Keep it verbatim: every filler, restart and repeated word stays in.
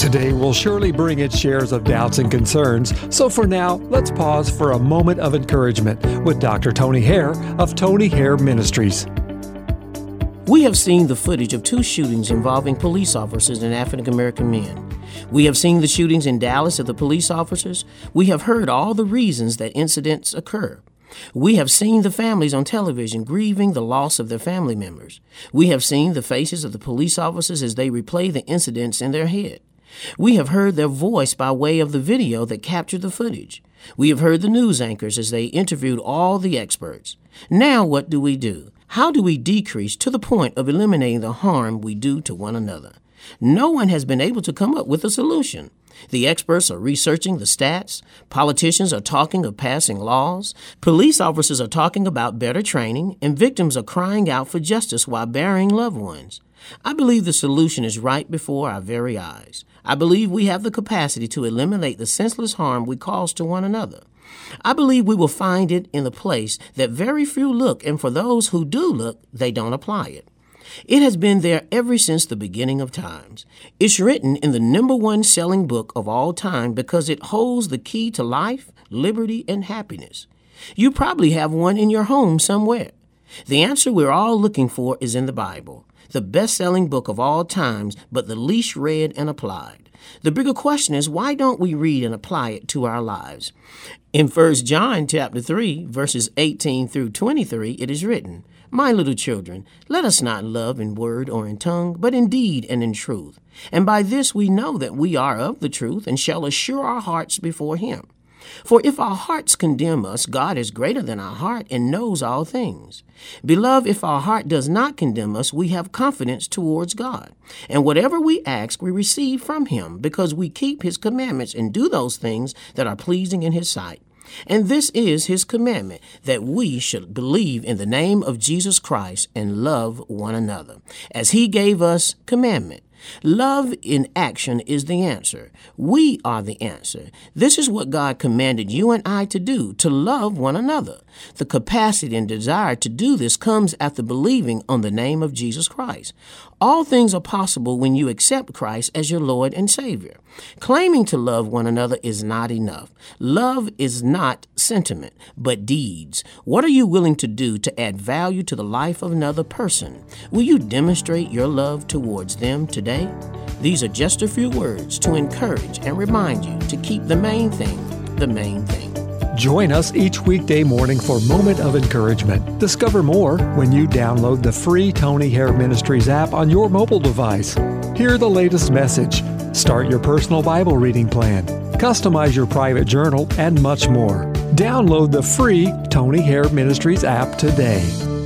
Today will surely bring its shares of doubts and concerns, so for now, let's pause for a moment of encouragement with Doctor Tony Hare of Tony Hare Ministries. We have seen the footage of two shootings involving police officers and African American men. We have seen the shootings in Dallas of the police officers. We have heard all the reasons that incidents occur. We have seen the families on television grieving the loss of their family members. We have seen the faces of the police officers as they replay the incidents in their head. We have heard their voice by way of the video that captured the footage. We have heard the news anchors as they interviewed all the experts. Now what do we do? How do we decrease to the point of eliminating the harm we do to one another? No one has been able to come up with a solution. The experts are researching the stats. Politicians are talking of passing laws. Police officers are talking about better training, and victims are crying out for justice while burying loved ones. I believe the solution is right before our very eyes. I believe we have the capacity to eliminate the senseless harm we cause to one another. I believe we will find it in the place that very few look, and for those who do look, they don't apply it. It has been there ever since the beginning of times. It's written in the number one selling book of all time because it holds the key to life, liberty, and happiness. You probably have one in your home somewhere. The answer we're all looking for is in the Bible, the best-selling book of all times, but the least read and applied. The bigger question is, why don't we read and apply it to our lives? In First John chapter three, verses eighteen through twenty-three, it is written, "My little children, let us not love in word or in tongue, but in deed and in truth. And by this we know that we are of the truth and shall assure our hearts before him. For if our hearts condemn us, God is greater than our heart and knows all things. Beloved, if our heart does not condemn us, we have confidence towards God. And whatever we ask, we receive from him, because we keep his commandments and do those things that are pleasing in his sight. And this is his commandment, that we should believe in the name of Jesus Christ and love one another, as he gave us commandment. Love in action is the answer. We are the answer. This is what God commanded you and I to do, to love one another. The capacity and desire to do this comes after believing on the name of Jesus Christ. All things are possible when you accept Christ as your Lord and Savior. Claiming to love one another is not enough. Love is not sentiment, but deeds. What are you willing to do to add value to the life of another person? Will you demonstrate your love towards them today? These are just a few words to encourage and remind you to keep the main thing the main thing. Join us each weekday morning for Moment of Encouragement. Discover more when you download the free Tony Hare Ministries app on your mobile device. Hear the latest message, start your personal Bible reading plan, customize your private journal, and much more. Download the free Tony Hare Ministries app today.